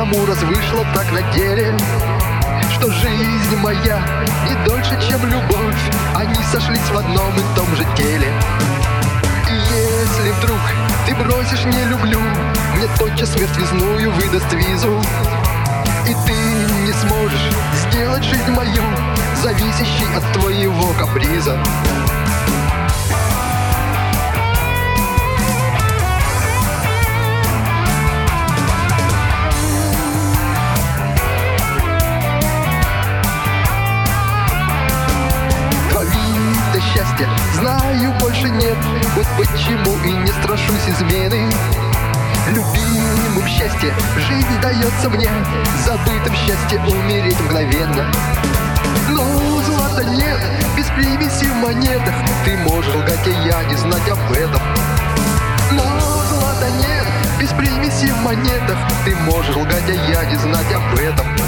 саму раз вышло так на деле, что жизнь моя не дольше, чем любовь. Они сошлись в одном и том же теле. И если вдруг ты бросишь «не люблю», мне тотчас смерть визную выдаст визу. И ты не сможешь сделать жизнь мою зависящей от твоего каприза. Твои-то счастья знаю больше нет, вот почему и не страшусь измены. Любимым счастье жизнь дается мне, забытым счастье умереть мгновенно. Но злата нет, без примеси в монетах, ты можешь лгать, и я не знать об этом. Но злата нет, без примеси в монетах, ты можешь лгать, а я не знать об этом.